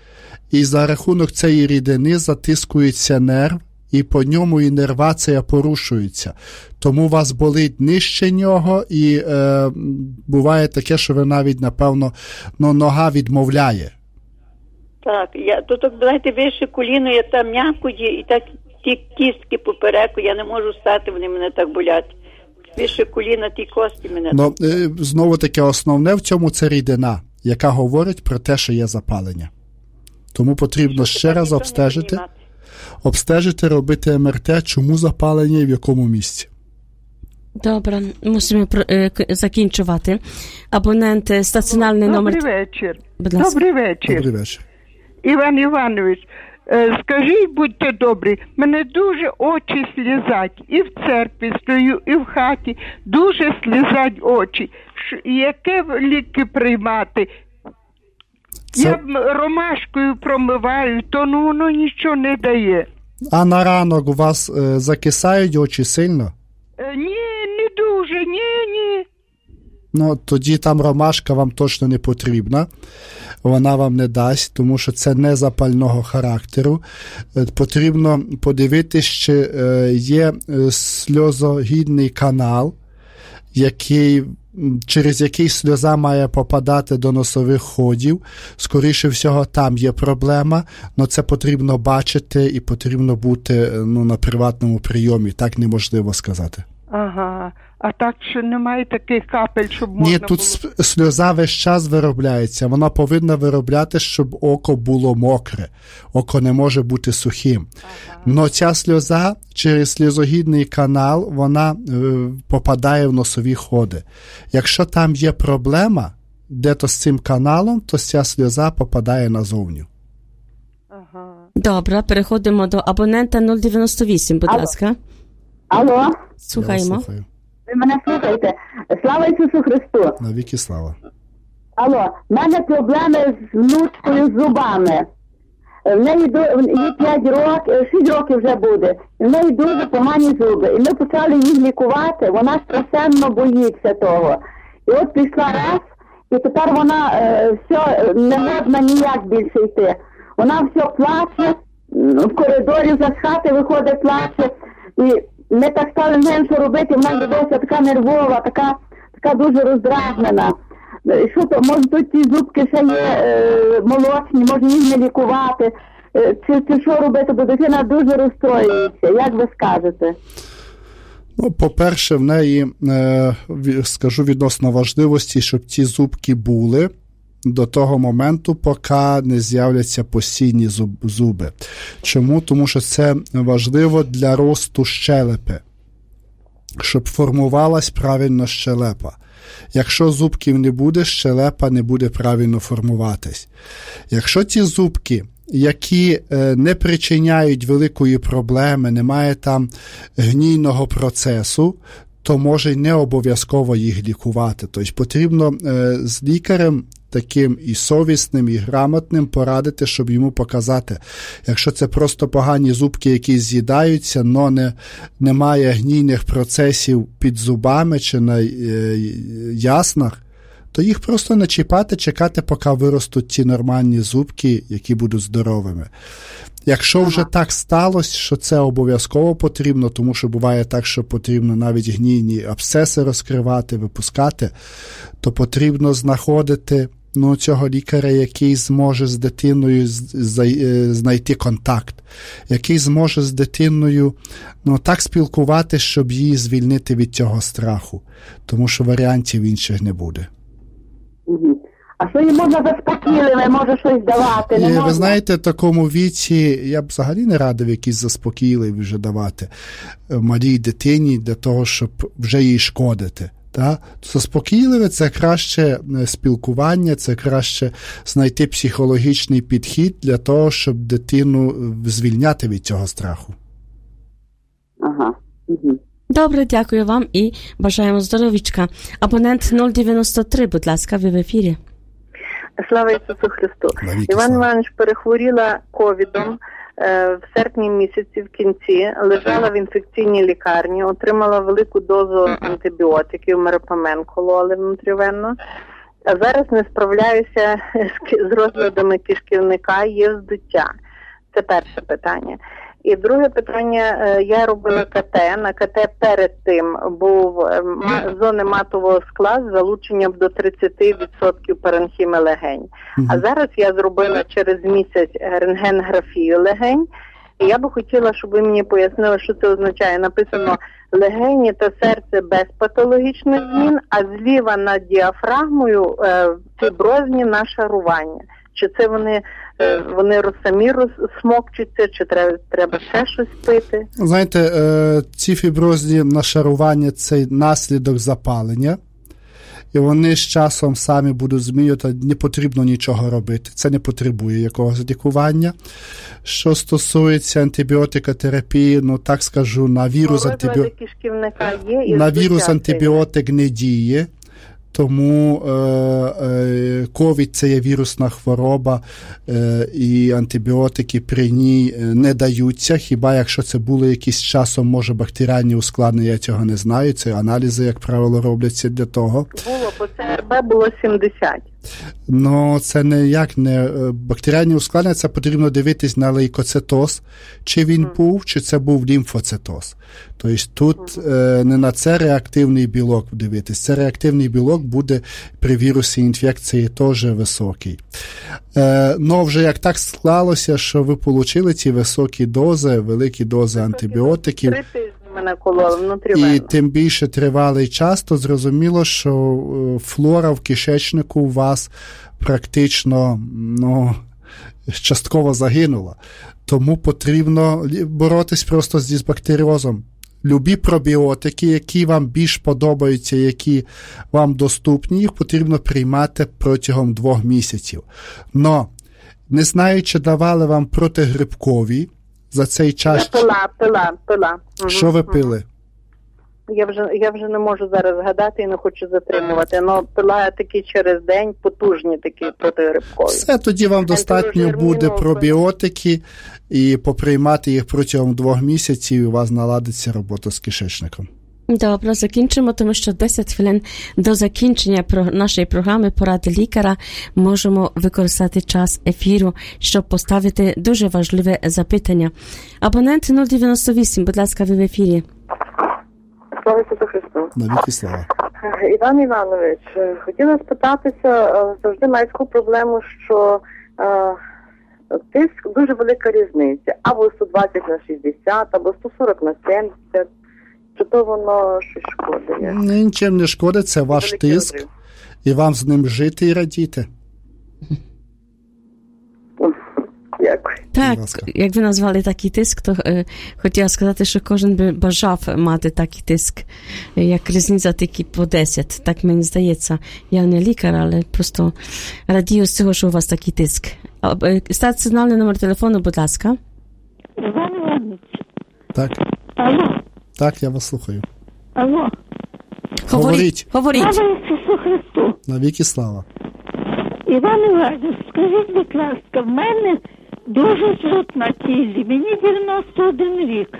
і за рахунок цієї рідини затискується нерв, і по ньому інервація порушується. Тому вас болить нижче нього, і е, буває таке, що ви навіть, напевно, ну, нога відмовляє. Так, я, то так давайте вище коліно, я там м'яко є, і так ті кістки попереку, я не можу стати, вони мене так болять. Вище коліна, ті кості мене. Ну, е, знову таки, основне в цьому це рідина, яка говорить про те, що є запалення. Тому потрібно що ще раз обстежити, обстежити, робити Ем Ер Те, чому запалення і в якому місці. Добре, мусимо е, закінчувати. Абонент, стаціонарний номер... Добрий вечір. Добрий вечір. Добрий вечір. Іван Іванович, е, скажіть, будьте добрі, мене дуже очі слізать. І в церкві стою, і в хаті. Дуже слізать очі. Ш, яке ліки приймати? Це... Я ромашкою промиваю, то ну, воно нічого не дає. А на ранок у вас е, закисають очі сильно? Е, ні, не дуже, ні, ні. Ну, тоді там ромашка вам точно не потрібна. Вона вам не дасть, тому що це не запального характеру. Е, потрібно подивитися, чи е, є е, сльозогідний канал, який... через який сльоза має попадати до носових ходів. Скоріше всього, там є проблема, але це потрібно бачити і потрібно бути ну, на приватному прийомі. Так неможливо сказати. Ага. А так, що немає таких капель, щоб можна Ні, тут було... сльоза весь час виробляється. Вона повинна виробляти, щоб око було мокре. Око не може бути сухим. Ага. Но ця сльоза через сльозогідний канал, вона е, попадає в носові ходи. Якщо там є проблема, де-то з цим каналом, то ця сльоза попадає назовню. Ага. Добре, переходимо до абонента нуль дев'яносто вісім, будь Алло. ласка. Алло. Слухаємо. Ви мене слухаєте? Слава Ісусу Христу. Навіки слава. Алло, в мене проблеми з внучкою з зубами. В неї до, їй п'ять років, шість років вже буде. В неї дуже погані зуби. І ми почали її лікувати, вона страшенно боїться того. І от пішла раз, і тепер вона е, все, не можна ніяк більше йти. Вона все плаче, в коридорі за хати виходить, плаче. І ми так стали не знаємо, що робити, вона здалася така нервова, така, така дуже роздражнена. Що то, може тут ці зубки ще є е, молочні, може їх не лікувати, е, чи, чи що робити, бо дитина дуже розстроюється, як ви скажете? Ну, по-перше, в неї, е, скажу відносно важливості, щоб ці зубки були до того моменту, поки не з'являться постійні зуб, зуби. Чому? Тому що це важливо для росту щелепи, щоб формувалась правильно щелепа. Якщо зубків не буде, щелепа не буде правильно формуватись. Якщо ці зубки, які е, не причиняють великої проблеми, немає там гнійного процесу, то може й не обов'язково їх лікувати. Тобто потрібно е, з лікарем таким і совісним, і грамотним порадити, щоб йому показати. Якщо це просто погані зубки, які з'їдаються, но не, немає гнійних процесів під зубами чи на е, яснах, то їх просто не чіпати, чекати, поки виростуть ті нормальні зубки, які будуть здоровими. Якщо вже ага. так сталося, що це обов'язково потрібно, тому що буває так, що потрібно навіть гнійні абсцеси розкривати, випускати, то потрібно знаходити ну, цього лікаря, який зможе з дитиною знайти контакт, який зможе з дитиною ну, так спілкуватися, щоб її звільнити від цього страху, тому що варіантів інших не буде. А що їм можна заспокійливе, може щось давати? Не ви можна? знаєте, в такому віці я б взагалі не радив якісь заспокійливі вже давати малій дитині для того, щоб вже їй шкодити. Та? Заспокійливе – це краще спілкування, це краще знайти психологічний підхід для того, щоб дитину звільняти від цього страху. Ага. Угу. Добре, дякую вам і бажаємо здоровічка. Абонент нуль дев'яносто три, будь ласка, ви в ефірі. Слава Ісусу Христу. Навіки Іван слава. Іванович перехворіла ковідом е, в серпні місяці в кінці, лежала в інфекційній лікарні, отримала велику дозу антибіотиків, меропамен кололи внутрівенно. А зараз не справляюся з, з розладами кишківника, є здуття. Це перше питання. І друге питання, я робила КТ, на КТ перед тим був зони матового скла з залученням до тридцять відсотків паренхіми легень. А зараз я зробила через місяць рентгенграфію легень, і я би хотіла, щоб ви мені пояснили, що це означає. Написано легені та серце без патологічних змін, а зліва над діафрагмою фіброзні нашарування. Чи це вони, вони самі розсмокчуться, чи треба, треба ще щось пити? Знаєте, ці фіброзні нашарування – це наслідок запалення. І вони з часом самі будуть змінювати, не потрібно нічого робити. Це не потребує якогось лікування. Що стосується антибіотикотерапії, ну так скажу, на вірус, антибіо... на вірус антибіотик не діє. Тому ковід – це є вірусна хвороба, е, і антибіотики при ній не даються, хіба якщо це були якісь часом, може, бактеріальні ускладнення, я цього не знаю, це аналізи, як правило, робляться для того. Було, бо це ар бе було сімдесят. Ну, це ніяк не бактеріальні ускладнення, це потрібно дивитись на лейкоцитоз, чи він mm. був, чи це був лімфоцитоз. Тобто тут mm. е, не на це реактивний білок дивитись. Це реактивний білок буде при вірусі інфекції теж високий. Е, но вже як так склалося, що ви отримали ці високі дози, великі дози антибіотиків, і тим більше тривалий час, то зрозуміло, що флора в кишечнику у вас практично ну, частково загинула. Тому потрібно боротись просто з дисбактеріозом. Любі пробіотики, які вам більш подобаються, які вам доступні, їх потрібно приймати протягом двох місяців. Но, не знаю, чи давали вам протигрибкові за цей час. Я пила, пила, пила. Що ви пили? Я вже, я вже не можу зараз згадати і не хочу затримувати, але пила такі через день, потужні такі протигрибкові. Все, тоді вам достатньо буде пробіотики, і поприймати їх протягом двох місяців, і у вас наладиться робота з кишечником. Добре, закінчимо, тому що десять хвилин до закінчення нашої програми «Поради лікаря» можемо використати час ефіру, щоб поставити дуже важливе запитання. Абонент нуль дев'яносто вісім, будь ласка, ви в ефірі. Слава Ісусу Христу. Навіки слава. Іван Іванович, хотіла спитатися, завжди маю таку проблему, що е, тиск дуже велика різниця. Або сто двадцять на шістдесят, або сто сорок на сімдесят. Чи то воно щось шкодить? Нічим не шкодить, це ваш Великий тиск. Розрив. І вам з ним жити і радіти. Дякую. Так, як ви назвали такий тиск, то е, хотіла сказати, що кожен би бажав мати такий тиск, як різниця тільки по десять. Так мені здається. Я не лікар, але просто радію з цього, що у вас такий тиск. Стаціонарний номер телефону, будь ласка. Іван Іванович. Так. Алло. Так, я вас слухаю. Алло. Говоріть. Говоріть. Слава Ісусу Христу. Навіки слава. Іван Іванович, скажіть, будь ласка, в мене дуже зуд на тілі. Мені дев'яносто один рік.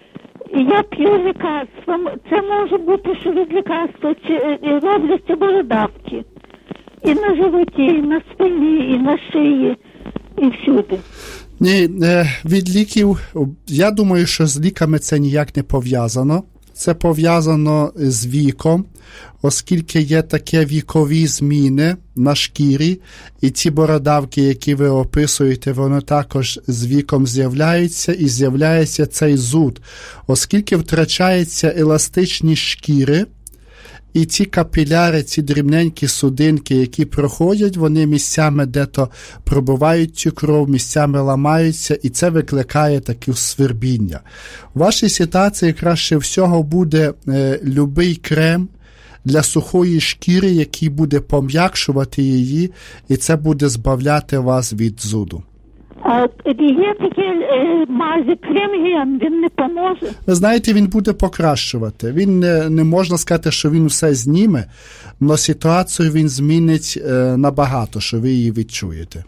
І я п'ю лікарства. Це може бути, що від лікарства робляться бородавки. І на животі, і на спині, і на шиї, і всюди. Ні, від ліків, я думаю, що з ліками це ніяк не пов'язано. Це пов'язано з віком, оскільки є такі вікові зміни на шкірі, і ті бородавки, які ви описуєте, вони також з віком з'являються, і з'являється цей зуд, оскільки втрачається еластичність шкіри, і ці капіляри, ці дрібненькі судинки, які проходять, вони місцями де-то пробивають цю кров, місцями ламаються, і це викликає таке свербіння. У вашій ситуації краще всього буде е, любий крем для сухої шкіри, який буде пом'якшувати її, і це буде збавляти вас від зуду. А є такі е, мазі, крем, він не поможе? Ви знаєте, він буде покращувати. Він не, не можна сказати, що він все зніме, але ситуацію він змінить е, набагато, що ви її відчуєте.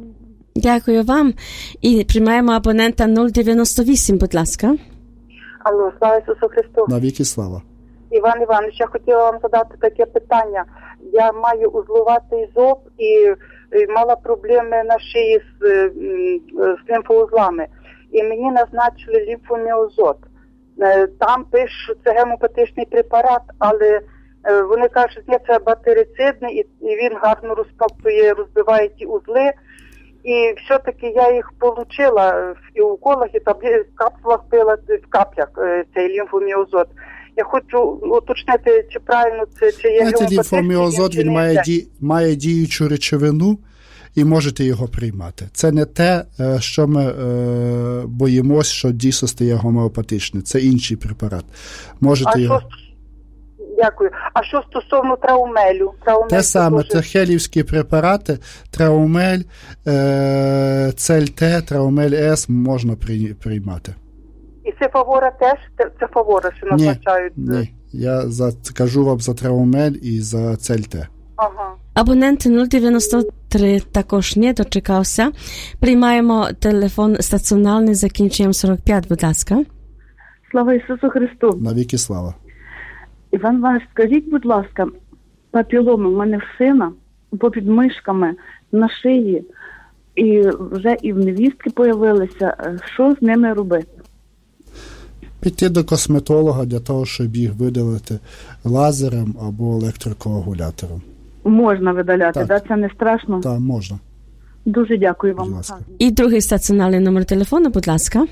Дякую вам. І приймаємо абонента нуль дев'яносто вісім, будь ласка. Алло, слава Ісусу Христу. Навіки слава. Іван Іванович, я хотіла вам задати таке питання. Я маю узловатий зоб і мала проблеми на шиї з, з лімфоузлами. І мені назначили лімфоміозот. Там пишуть, що це гемопатичний препарат, але вони кажуть, що це бактерицидний, і він гарно розкаптує, розбиває ті узли. І все-таки я їх отримала і в уколах, і в капсулах пила, в каплях цей лімфоміозот. Я хочу уточнити, чи правильно це, чи є гемопатичний. Лімфоміозот, він має, ді, має діючу речовину, і можете його приймати. Це не те, що ми е, боїмося, що дійсно стає гомеопатичне. Це інший препарат. Можете а його... Що, дякую. А що стосовно траумелю? Траумель те саме, дуже... це хелівські препарати, траумель, е, цельте, траумель С можна приймати. І це фавора теж? Це фавора, що назначають? Ні, ні. Я за, кажу вам за траумель і за цельте. Ага. Абонент нуль дев'яносто три також не дочекався. Приймаємо телефон стаціонарний, закінчуємо сорок п'ять, будь ласка. Слава Ісусу Христу. Навіки слава. Іван Іванович, скажіть, будь ласка, папіломи в мене в сина, попід мишками, на шиї, і вже і в невістки появилися. Що з ними робити? Піти до косметолога для того, щоб їх видалити лазером або електрокоагулятором. Можна видаляти, так? Да? Це не страшно? Так, можна. Дуже дякую вам. І другий стаціонарний номер телефону, будь ласка.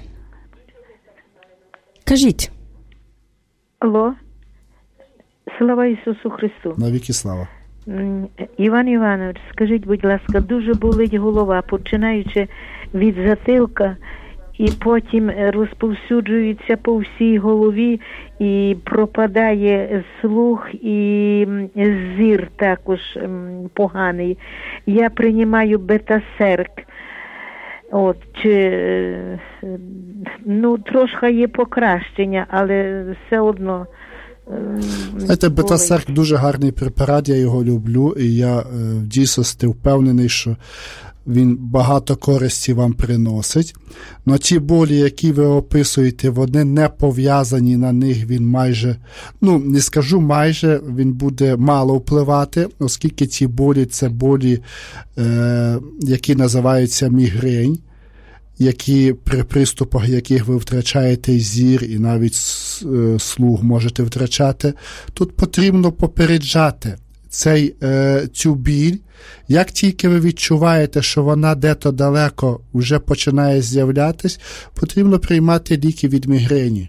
Кажіть. Алло. Слава Ісусу Христу. Навіки слава. Іван Іванович, скажіть, будь ласка, дуже болить голова, починаючи від затилка, і потім розповсюджується по всій голові, і пропадає слух, і зір також поганий. Я приймаю бета-серк. От, чи, ну, трошки є покращення, але все одно... Знаєте, бета-серк дуже гарний препарат, я його люблю, і я е, в дійсності впевнений, що він багато користі вам приносить. Но ті болі, які ви описуєте, вони не пов'язані на них, він майже, ну, не скажу майже, він буде мало впливати, оскільки ті болі – це болі, е, які називаються мігрень. які при приступах яких ви втрачаєте зір і навіть слух можете втрачати, тут потрібно попереджати цей, е, цю біль. Як тільки ви відчуваєте, що вона де-то далеко вже починає з'являтись, потрібно приймати ліки від мігрені.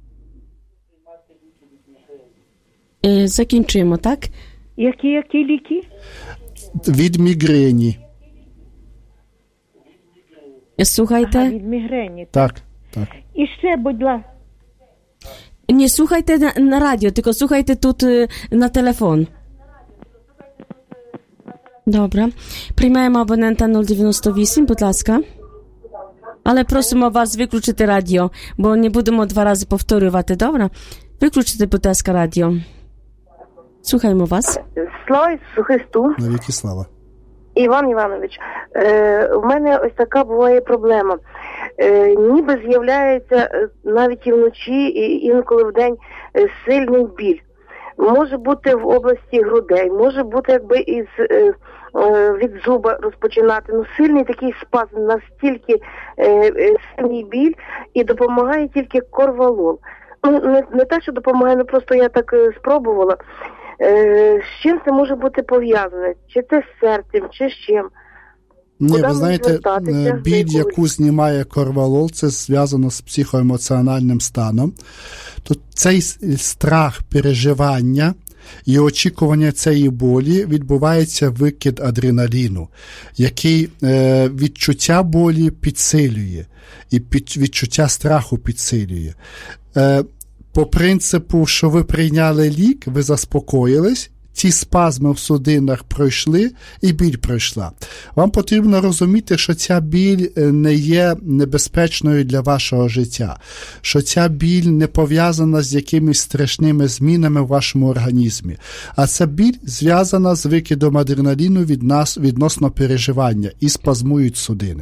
Е, закінчуємо, так? Які, які ліки? Від мігрені. Слухайте. Ага, від мігрені. Так, так. І ще, будь ласка. Ні, слухайте на, на радіо, тільки слухайте тут е, на телефон. Добре. Приймаємо абонента нуль дев'яносто вісім, будь ласка. Але просимо вас виключити радіо, бо не будемо два рази повторювати, добре? Виключити, будь ласка, радіо. Слухаємо вас. Слава Ісусу Христу. Навіки слава. Іван Іванович, е, у мене ось така буває проблема. Е, ніби з'являється е, навіть і вночі, і інколи вдень е, сильний біль. Може бути в області грудей, може бути якби із е, е, від зуба розпочинати. Ну, сильний такий спазм, настільки е, е, сильний біль, і допомагає тільки корвалол. Ну, не, не те, що допомагає, ну просто я так е, спробувала. Е, з чим це може бути пов'язане? Чи це з серцем, чи з чим? Ні, Куди ви знаєте, біль, яку знімає корвалол, це зв'язано з психоемоціональним станом. То цей страх переживання і очікування цієї болі відбувається викид адреналіну, який е, відчуття болі підсилює і під, відчуття страху підсилює. Е, по принципу, що ви прийняли лік, ви заспокоїлись, ці спазми в судинах пройшли і біль пройшла. Вам потрібно розуміти, що ця біль не є небезпечною для вашого життя, що ця біль не пов'язана з якимись страшними змінами в вашому організмі, а ця біль зв'язана з викидом адреналіну від нас відносно переживання і спазмують судини.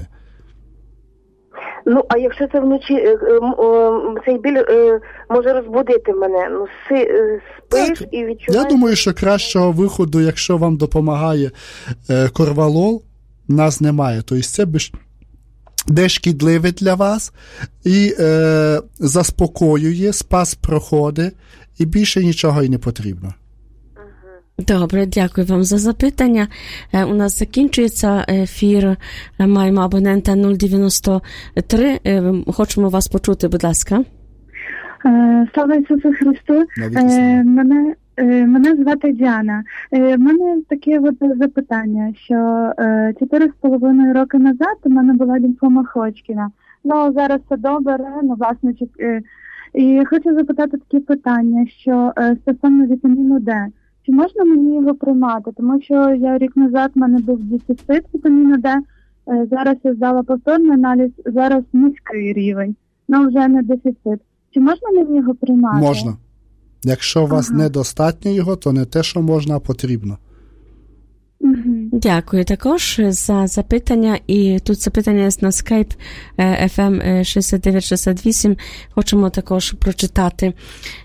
Ну, а якщо це вночі, е, е, е, цей біль е, може розбудити мене, ну, си, е, спиш так, і відчуваєш... Я думаю, що кращого виходу, якщо вам допомагає е, корвалол, нас немає. Тобто це де шкідливе для вас і е, заспокоює, спас проходить, і більше нічого й не потрібно. Добре, дякую вам за запитання. У нас закінчується ефір. Маємо абонента нуль дев'яносто три. Хочемо вас почути, будь ласка. Слава Ісусу Христу. Мене, мене звати Діана. У мене таке от запитання, що чотири з половиною роки назад у мене була лімфома Ходжкіна. Ну, зараз все добре, ну, власне, і хочу запитати такі питання, що стосовно вітаміну Д. Чи можна мені його приймати? Тому що я рік назад в мене був дефіцит вітаміну Д, зараз я здала повторний аналіз, зараз низький рівень, але вже не дефіцит. Чи можна мені його приймати? Можна. Якщо у вас ага. недостатньо його, то не те, що можна, а потрібно. Угу. Дякую також за запитання. І тут запитання на Skype еф ем шістдесят дев'ять шістдесят вісім. Хочемо також прочитати.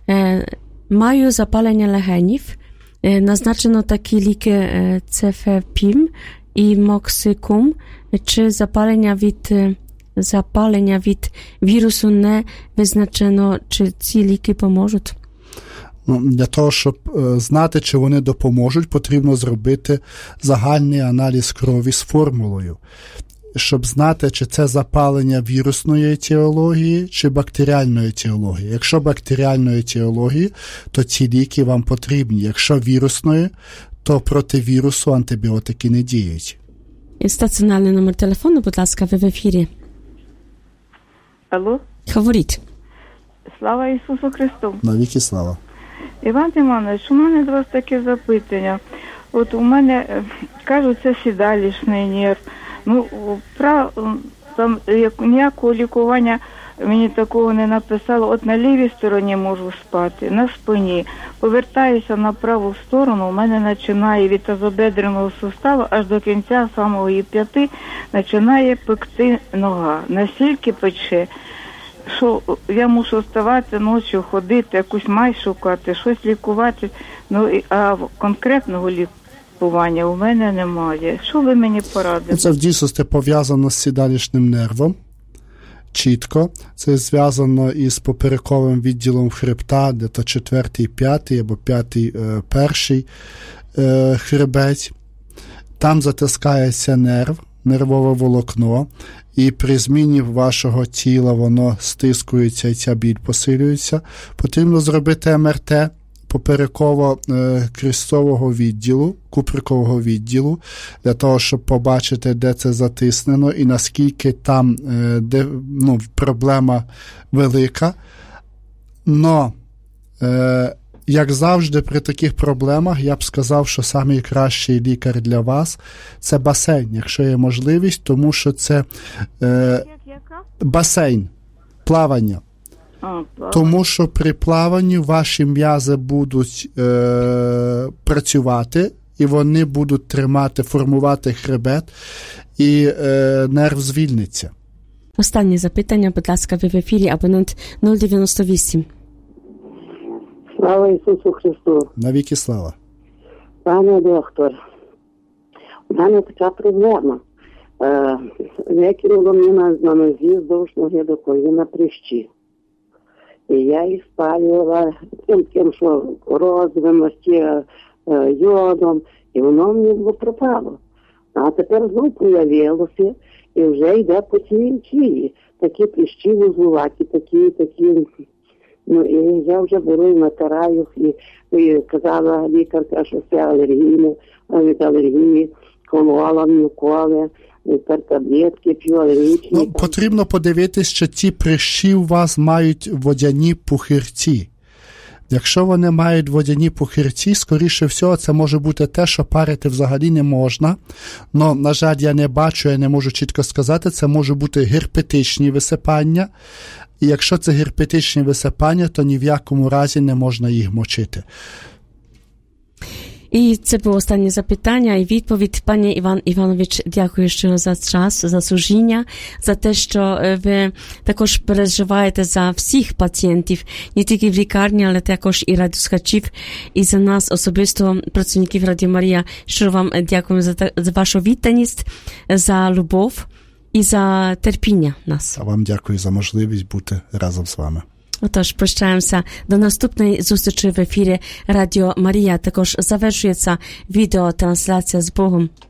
Маю запалення легенів. Назначено такі ліки цефепім і моксикум. Чи запалення від, запалення від вірусу не визначено, чи ці ліки поможуть? Ну, для того, щоб е, знати, чи вони допоможуть, потрібно зробити загальний аналіз крові з формулою, щоб знати, чи це запалення вірусної етіології, чи бактеріальної етіології. Якщо бактеріальної етіології, то ці ліки вам потрібні. Якщо вірусної, то проти вірусу антибіотики не діють. І стаціонарний номер телефону, будь ласка, ви в ефірі. Алло? Говоріть. Слава Ісусу Христу. Навіки слава. Іван Іванович, у мене до вас таке запитання. От у мене, кажуть, це сідалішний нерв. Ну, прав, там як, ніякого лікування мені такого не написало. От на лівій стороні можу спати, на спині. Повертаюся на праву сторону, у мене починає від тазобедреного суставу аж до кінця самого її п'яти починає пекти нога. Настільки пече, що я мушу вставати ночі, ходити, якусь май шукати, щось лікувати. Ну, а конкретного лікування у мене немає. Що ви мені порадите? Це в дійсності пов'язано з сідалішним нервом. чітко. Це зв'язано із поперековим відділом хребта, де то четвертий, п'ятий або п'ятий, е, перший е, хребець. Там затискається нерв, нервове волокно, і при зміні вашого тіла воно стискується і ця біль посилюється. Потрібно зробити ем ер те попереково-крестцового відділу, куприкового відділу, для того, щоб побачити, де це затиснено і наскільки там де, ну, проблема велика. Но, е, як завжди, при таких проблемах, я б сказав, що найкращий лікар для вас – це басейн, якщо є можливість, тому що це е, басейн, плавання. А, тому що при плаванні ваші м'язи будуть е, працювати, і вони будуть тримати, формувати хребет, і е, нерв звільниться. Останнє запитання, будь ласка, ви в ефірі, абонент нуль дев'яносто вісім. Слава Ісусу Христу. Навіки слава. Пане доктор, у мене така проблема. Е, викинуло мені на, на нозі здовж ноги до коліна прищі. І я їх спалювала тим, тим що розовим, е, йодом, і воно мені було пропало. А тепер знову появилося, і вже йде по цілій тілі. Такі прищі вузлуваті, такі, такі. Ну, і я вже беру і натираю, і, і казала лікарка, що це алергійне, від алергії, колола мені уколи, і тепер таблетки п'ю алергічні. Ну, потрібно подивитись, чи ті прищі у вас мають водяні пухирці. Якщо вони мають водяні пухирці, скоріше всього, це може бути те, що парити взагалі не можна. Но, на жаль, я не бачу, я не можу чітко сказати, це може бути герпетичні висипання. І якщо це герпетичні висипання, то ні в якому разі не можна їх мочити. І це було останнє запитання і відповідь. Пане Іван Іванович, дякую щиро за час, за служіння, за те, що ви також переживаєте за всіх пацієнтів, не тільки в лікарні, але також і радіослухачів, і за нас особисто, працівників Радіо Марія. Щиро вам дякуємо за, за вашу відданість, за любов і за терпіння нас. А вам дякую за можливість бути разом з вами. Отож, прощаємося до наступної зустрічі в ефірі Радіо Марія. Також завершується відеотрансляція з Богом.